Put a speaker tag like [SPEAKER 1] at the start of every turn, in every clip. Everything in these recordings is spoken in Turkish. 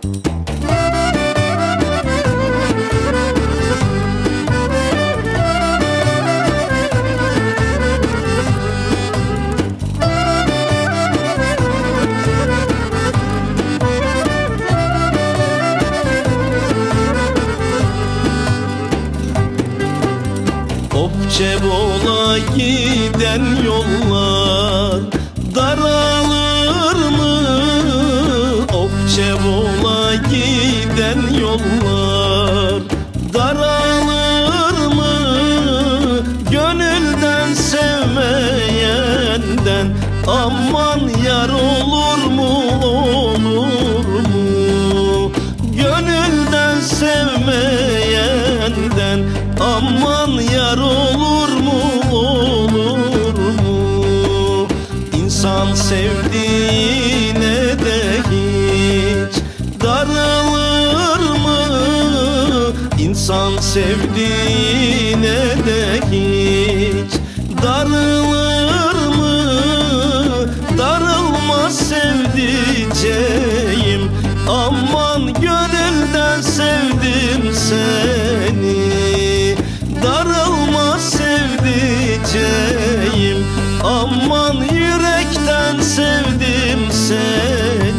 [SPEAKER 1] Cebola giden yollar daralır mı? Of Cebola giden yollar daralır mı? Gönülden sevmeyenden aman yar olur mu, olur mu? Gönülden sevmeyenden aman yar olur mu, olur mu? İnsan sevdiğine de hiç darılır mı? İnsan sevdiğine de hiç darılır mı? Darılmaz sevdiceğim, aman gönülden sevdim seni. Darılmaz sevdiceğim, aman yürekten sevdim seni.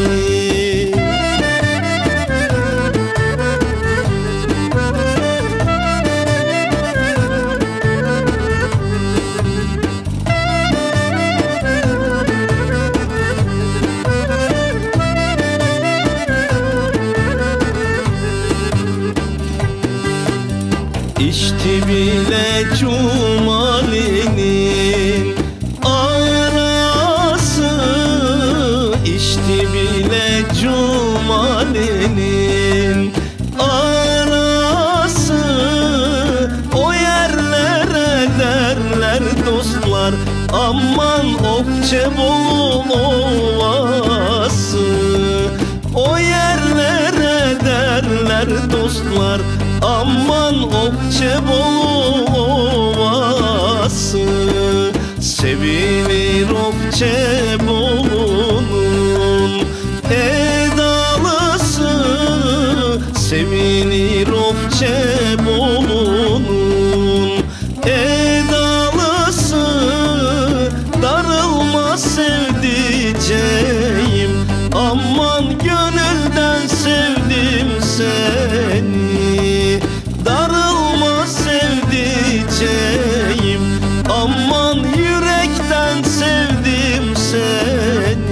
[SPEAKER 1] İçti bile Cumali'nin arası, içti bile Cumali'nin arası. O yerlere derler dostlar, aman of Cebol'un ovası. O yerlere derler dostlar, aman of Cebol'un ovası. Sevilir of Cebol'un edalısı, sevilir of Cebol'un edalısı. Darılmaz sevdiceğim, aman gönülden sevdim seni. Darılmaz sevdiceğim, aman yürekten sevdim seni.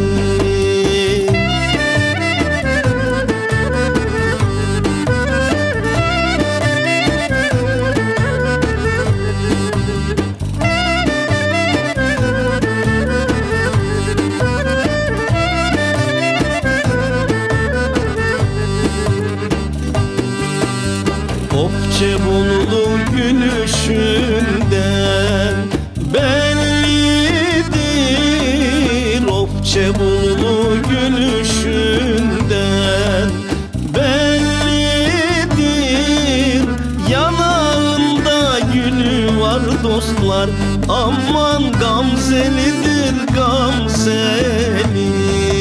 [SPEAKER 1] Of Cebollu gülüşünden bellidir. Of Cebollu gülüşünden bellidir. Yanağında gülü var dostlar, aman gamzelidir gamzeli.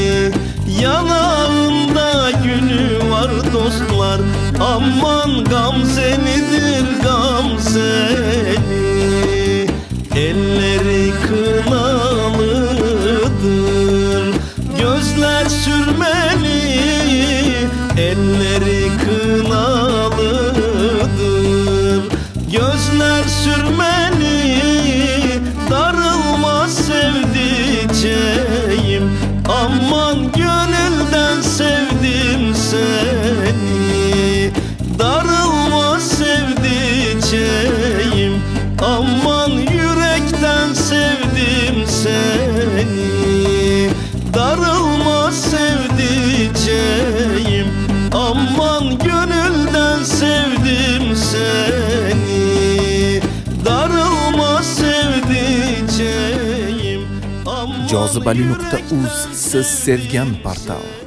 [SPEAKER 1] Yanağında gülü var dostlar, aman gamzelidir gamzeli. Elleri kınalıdır, gözler sürmeli. Elleri kınalıdır, gözler sürmeli. Darılmaz sevdiceğim, aman gönülden sevdim seni. Darılmaz sevdiceğim, aman yürekten sevdim seni. Darılmaz sevdiceğim, aman gönülden sevdim seni. Darılmaz sevdiceğim, aman
[SPEAKER 2] Jozibali.uz, siz sevgan portal.